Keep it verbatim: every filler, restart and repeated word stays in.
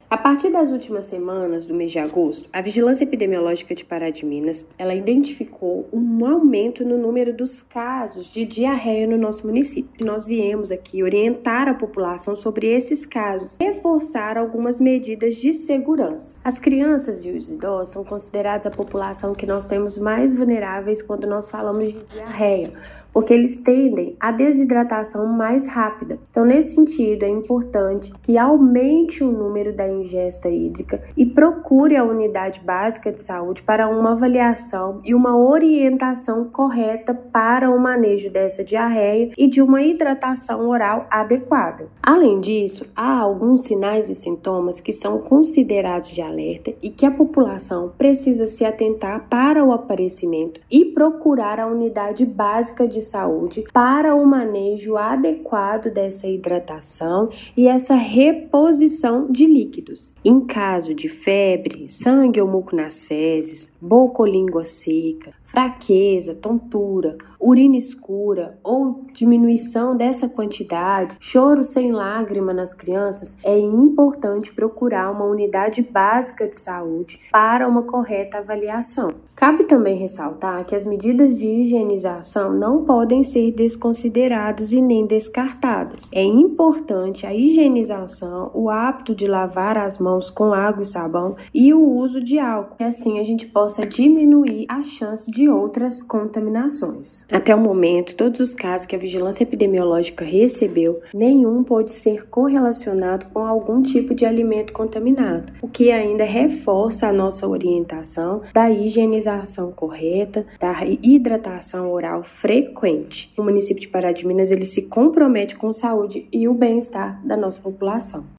A partir das últimas semanas do mês de agosto, a Vigilância Epidemiológica de Pará de Minas, ela identificou um aumento no número dos casos de diarreia no nosso município. Nós viemos aqui orientar a população sobre esses casos, reforçar algumas medidas de segurança. As crianças e os idosos são considerados a população que nós temos mais vulneráveis quando nós falamos de diarreia, porque eles tendem à desidratação mais rápida. Então, nesse sentido, é importante que aumente o número da ingesta hídrica e procure a unidade básica de saúde para uma avaliação e uma orientação correta para o manejo dessa diarreia e de uma hidratação oral adequada. Além disso, há alguns sinais e sintomas que são considerados de alerta e que a população precisa se atentar para o aparecimento e procurar a unidade básica de saúde para o manejo adequado dessa hidratação e essa reposição de líquidos. Em caso de febre, sangue ou muco nas fezes, boca ou língua seca, fraqueza, tontura, urina escura ou diminuição dessa quantidade, choro sem lágrima nas crianças, é importante procurar uma unidade básica de saúde para uma correta avaliação. Cabe também ressaltar que as medidas de higienização não podem ser desconsideradas e nem descartadas. É importante a higienização, o hábito de lavar as mãos com água e sabão e o uso de álcool, e assim a gente possa diminuir a chance de outras contaminações. Até o momento, todos os casos que a Vigilância Epidemiológica recebeu, nenhum pode ser correlacionado com algum tipo de alimento contaminado, o que ainda reforça a nossa orientação da higienização correta, da hidratação oral frequente. O município de Pará de Minas ele se compromete com a saúde e o bem-estar da nossa população.